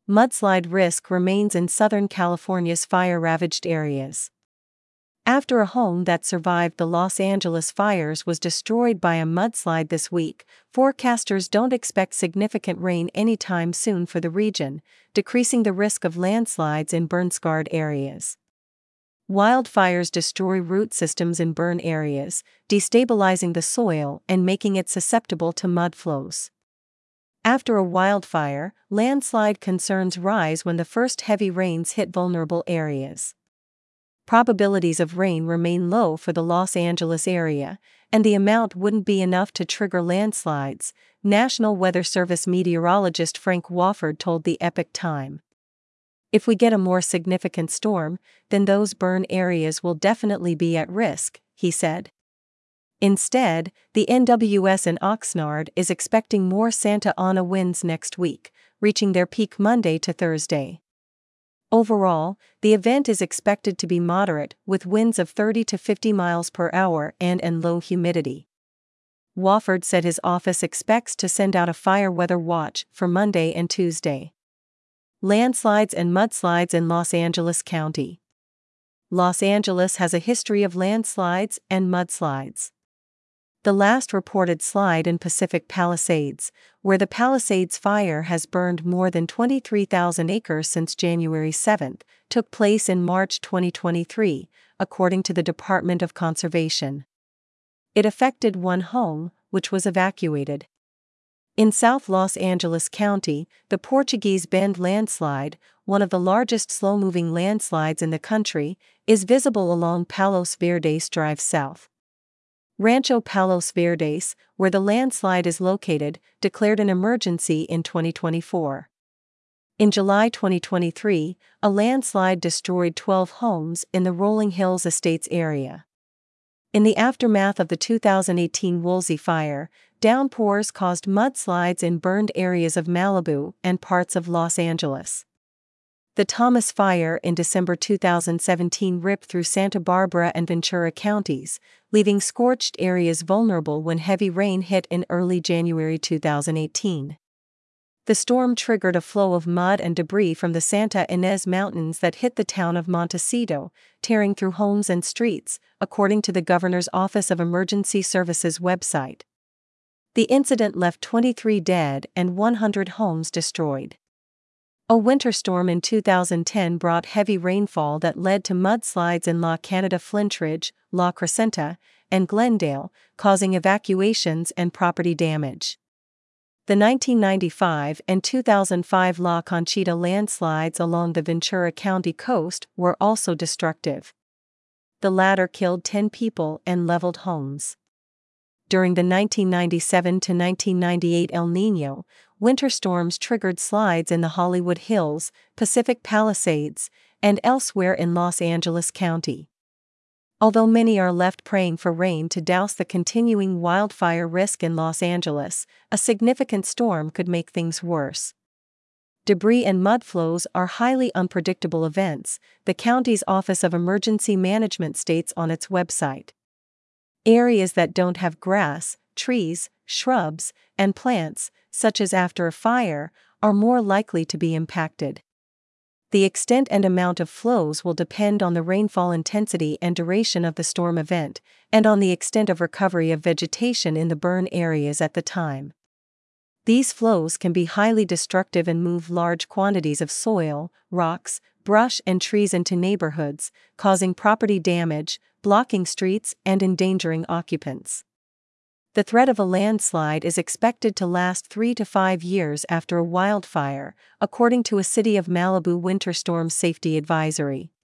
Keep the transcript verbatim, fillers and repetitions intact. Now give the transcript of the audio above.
Mudslide risk remains in Southern California's fire-ravaged areas. After a home that survived the Los Angeles fires was destroyed by a mudslide this week, forecasters don't expect significant rain anytime soon for the region, decreasing the risk of landslides in burn-scarred areas. Wildfires destroy root systems in burn areas, destabilizing the soil and making it susceptible to mud flows. After a wildfire, landslide concerns rise when the first heavy rains hit vulnerable areas. Probabilities of rain remain low for the Los Angeles area, and the amount wouldn't be enough to trigger landslides, National Weather Service meteorologist Frank Wofford told the Epoch Time. If we get a more significant storm, then those burn areas will definitely be at risk, he said. Instead, the N W S in Oxnard is expecting more Santa Ana winds next week, reaching their peak Monday to Thursday. Overall, the event is expected to be moderate, with winds of thirty to fifty miles per hour and and low humidity. Wofford said his office expects to send out a fire weather watch for Monday and Tuesday. Landslides and mudslides in Los Angeles County. Los Angeles has a history of landslides and mudslides. The last reported slide in Pacific Palisades, where the Palisades fire has burned more than twenty-three thousand acres since January seventh, took place in March twenty twenty-three, according to the Department of Conservation. It affected one home, which was evacuated. In South Los Angeles County, the Portuguese Bend landslide, one of the largest slow-moving landslides in the country, is visible along Palos Verdes Drive south. Rancho Palos Verdes, where the landslide is located, declared an emergency in twenty twenty-four. In July twenty twenty-three, a landslide destroyed twelve homes in the Rolling Hills Estates area. In the aftermath of the two thousand eighteen Woolsey fire, downpours caused mudslides in burned areas of Malibu and parts of Los Angeles. The Thomas Fire in December two thousand seventeen ripped through Santa Barbara and Ventura counties, leaving scorched areas vulnerable when heavy rain hit in early January two thousand eighteen. The storm triggered a flow of mud and debris from the Santa Ynez Mountains that hit the town of Montecito, tearing through homes and streets, according to the Governor's Office of Emergency Services website. The incident left twenty-three dead and one hundred homes destroyed. A winter storm in two thousand ten brought heavy rainfall that led to mudslides in La Canada Flintridge, La Crescenta, and Glendale, causing evacuations and property damage. The nineteen ninety-five and two thousand five La Conchita landslides along the Ventura County coast were also destructive. The latter killed ten people and leveled homes. During the nineteen ninety-seven to nineteen ninety-eight El Niño, winter storms triggered slides in the Hollywood Hills, Pacific Palisades, and elsewhere in Los Angeles County. Although many are left praying for rain to douse the continuing wildfire risk in Los Angeles, a significant storm could make things worse. Debris and mud flows are highly unpredictable events, the county's Office of Emergency Management states on its website. Areas that don't have grass, trees, shrubs, and plants, such as after a fire, are more likely to be impacted. The extent and amount of flows will depend on the rainfall intensity and duration of the storm event, and on the extent of recovery of vegetation in the burn areas at the time. These flows can be highly destructive and move large quantities of soil, rocks, brush, and trees into neighborhoods, causing property damage, blocking streets, and endangering occupants. The threat of a landslide is expected to last three to five years after a wildfire, according to a City of Malibu winter storm safety advisory.